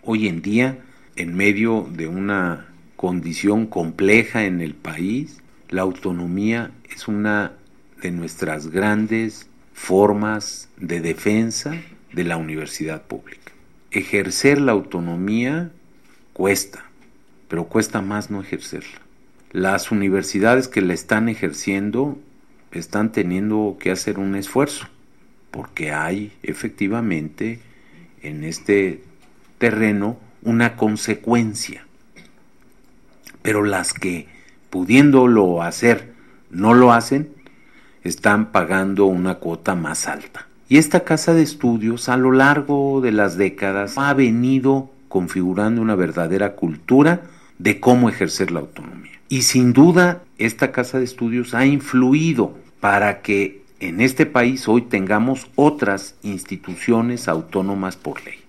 Hoy en día, en medio de una condición compleja en el país, la autonomía es una de nuestras grandes formas de defensa de la universidad pública. Ejercer la autonomía cuesta, pero cuesta más no ejercerla. Las universidades que la están ejerciendo están teniendo que hacer un esfuerzo, porque hay efectivamente en este terreno una consecuencia. Pero las que, pudiéndolo hacer, no lo hacen, están pagando una cuota más alta. Y esta casa de estudios, a lo largo de las décadas, ha venido configurando una verdadera cultura de cómo ejercer la autonomía. Y sin duda, esta casa de estudios ha influido para que en este país hoy tengamos otras instituciones autónomas por ley.